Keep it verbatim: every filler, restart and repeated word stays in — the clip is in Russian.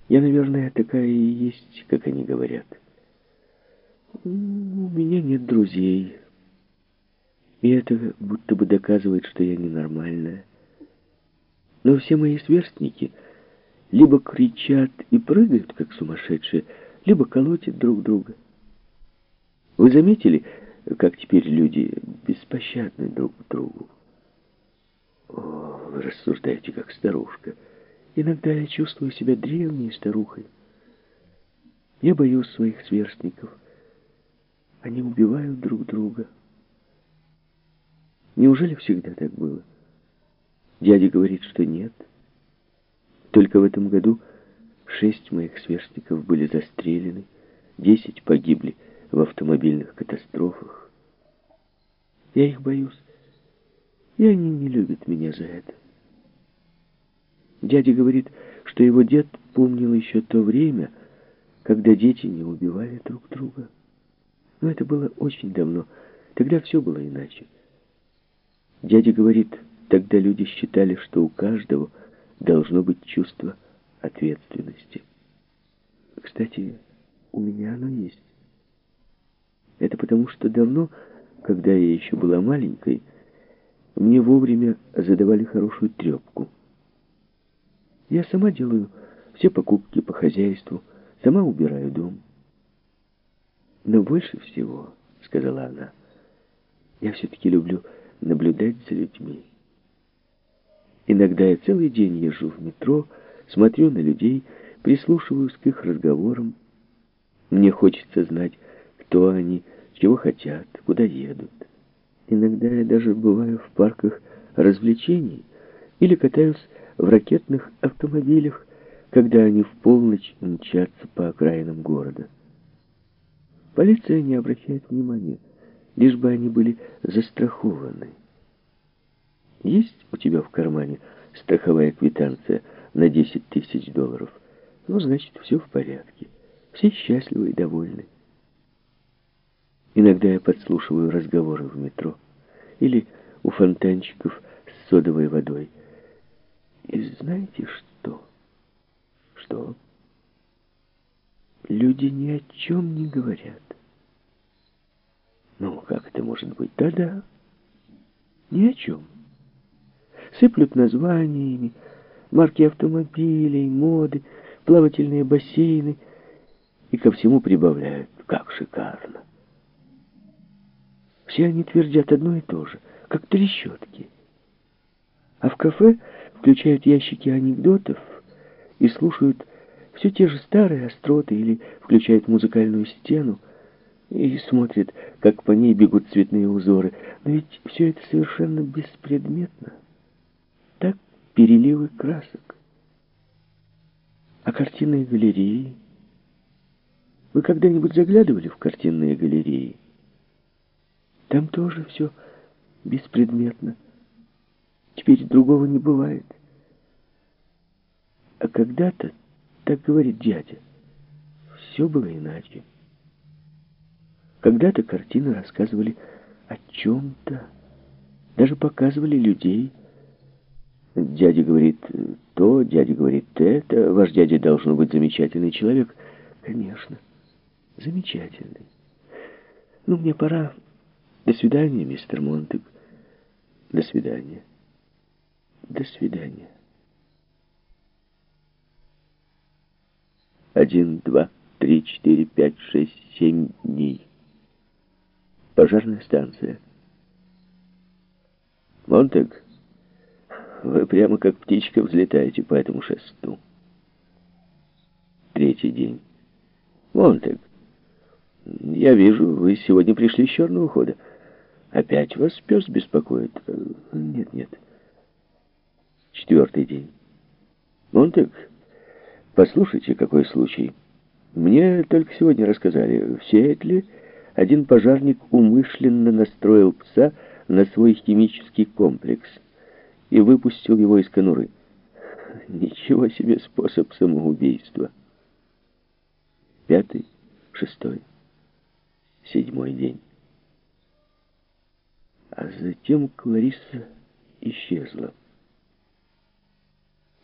Я, наверное, такая и есть, как они говорят. М, У меня нет друзей. И это будто бы доказывает, что я ненормальная. Но все мои сверстники либо кричат и прыгают, как сумасшедшие, либо колотят друг друга. Вы заметили, как теперь люди беспощадны друг к другу? О, вы рассуждаете, как старушка. Иногда я чувствую себя древней старухой. Я боюсь своих сверстников. Они убивают друг друга. Неужели всегда так было? Дядя говорит, что нет. Только в этом году шесть моих сверстников были застрелены, десять погибли в автомобильных катастрофах. Я их боюсь, и они не любят меня за это. Дядя говорит, что его дед помнил еще то время, когда дети не убивали друг друга. Но это было очень давно. Тогда все было иначе. Дядя говорит, тогда люди считали, что у каждого должно быть чувство ответственности. Кстати, у меня оно есть. Это потому, что давно, когда я еще была маленькой, мне вовремя задавали хорошую трепку. Я сама делаю все покупки по хозяйству, сама убираю дом. Но больше всего, сказала она, я все-таки люблю наблюдать за людьми. Иногда я целый день езжу в метро, смотрю на людей, прислушиваюсь к их разговорам. Мне хочется знать, кто они, чего хотят, куда едут. Иногда я даже бываю в парках развлечений или катаюсь в ракетных автомобилях, когда они в полночь мчатся по окраинам города. Полиция не обращает внимания, лишь бы они были застрахованы. Есть у тебя в кармане страховая квитанция на десять тысяч долларов? Ну, значит, все в порядке. Все счастливы и довольны. Иногда я подслушиваю разговоры в метро или у фонтанчиков с содовой водой. И знаете что? Что? Люди ни о чем не говорят. Ну, как это может быть? Да-да, ни о чем. Сыплют названиями, марки автомобилей, моды, плавательные бассейны и ко всему прибавляют: как шикарно. Все они твердят одно и то же, как трещотки. А в кафе включают ящики анекдотов и слушают все те же старые остроты или включают музыкальную стену и смотрят, как по ней бегут цветные узоры. Но ведь все это совершенно беспредметно. Так переливы красок. А картинные галереи? Вы когда-нибудь заглядывали в картинные галереи? Там тоже все беспредметно. Теперь другого не бывает. А когда-то, так говорит дядя, все было иначе. Когда-то картины рассказывали о чем-то, даже показывали людей. Дядя говорит то, дядя говорит это. Ваш дядя должен быть замечательный человек. Конечно, замечательный. Ну, мне пора. До свидания, мистер Монтег. До свидания. До свидания. Один, два, три, четыре, пять, шесть, семь дней. Пожарная станция. Монтег, вы прямо как птичка взлетаете по этому шесту. Третий день. Монтег, я вижу, вы сегодня пришли с черного хода. Опять вас пес беспокоит? Нет, нет. Четвертый день. Монтег, послушайте, какой случай. Мне только сегодня рассказали, в Сиэтле один пожарник умышленно настроил пса на свой химический комплекс и выпустил его из конуры. Ничего себе способ самоубийства. Пятый, шестой, седьмой день. А затем Клариса исчезла.